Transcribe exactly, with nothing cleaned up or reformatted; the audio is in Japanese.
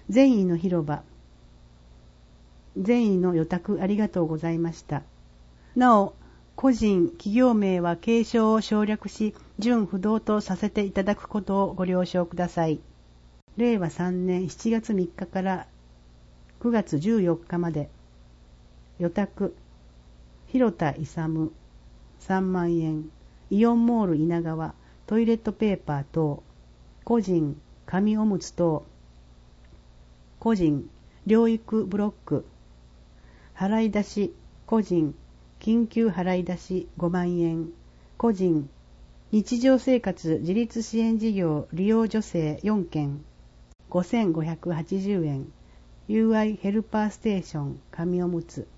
善意の広場。善意の予託ありがとうございました。なお、個人、企業名は継承を省略し、準不動とさせていただくことをご了承ください。れいわさんねんしちがつみっかからくがつじゅうよっかまで。予託、広田勇、さんまんえん。イオンモール稲川、トイレットペーパー等。個人、紙おむつ等。個人、療育ブロック。払い出し、個人、緊急払い出しごまんえん。個人、日常生活自立支援事業利用助成よんけん。ごせんごひゃくはちじゅうえん。ユーアイ ヘルパーステーション紙おむつ。